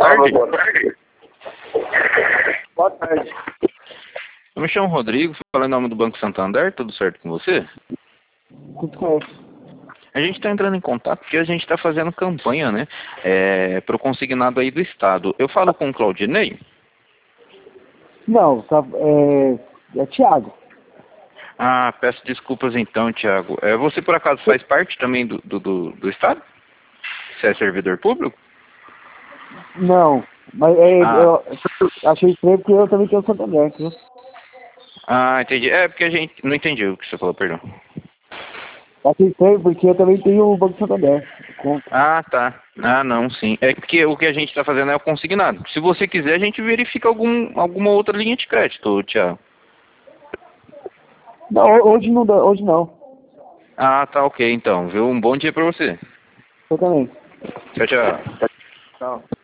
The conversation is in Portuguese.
tarde. Boa tarde. Boa tarde. Eu me chamo Rodrigo, falando em nome do Banco Santander, tudo certo com você? Tudo certo. A gente está entrando em contato porque a gente está fazendo campanha, né, para o consignado aí do Estado. Eu falo com o Claudinei? Não, tá, é Thiago. Ah, peço desculpas então, Thiago. Você por acaso faz parte também do Estado? Você é servidor público? Não, mas Ah, eu achei estranho porque eu também tenho o Santander, viu? Entendi. Porque a gente... Não entendi o que você falou, perdão. Achei estranho porque eu também tenho o Banco Santander. Conta. Ah, tá. Ah, não, sim. É porque o que a gente está fazendo é o consignado. Se você quiser, a gente verifica alguma outra linha de crédito, Thiago. Não, hoje não dá, hoje não. Ah, tá, ok, então, viu? Um bom dia pra você. Eu também. Tchau, tchau. Tchau.